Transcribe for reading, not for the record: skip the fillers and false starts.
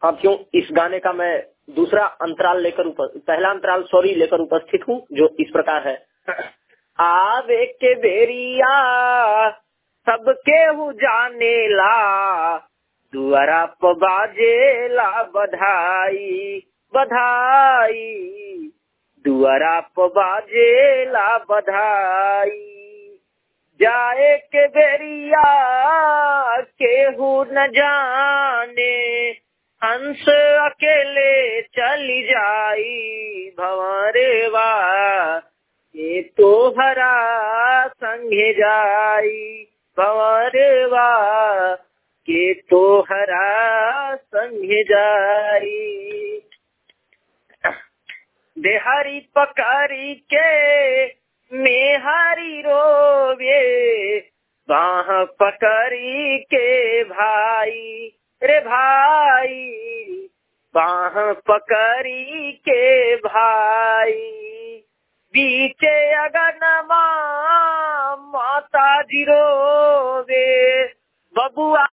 साथियों, इस गाने का मैं दूसरा अंतराल लेकर पहला अंतराल लेकर उपस्थित हूँ, जो इस प्रकार है। आवे के बेरिया सबके हु जाने ला, दुआरा प बाजे ला बधाई बधाई, दुआरा प बाजे ला बधाई। जाए के बेरिया केहू न जाने, हंस अकेले चली जाई भंवरवा, ये तो हरा संगे जाई भंवरवा, के तो हरा संगे जाई। देहारी पकारी के मेहारी रोवे, बाह पकड़ी के भाई रे भाई, बाह पकड़ी के भाई। बीचे अगनमा माता जी रोवे, बबुआ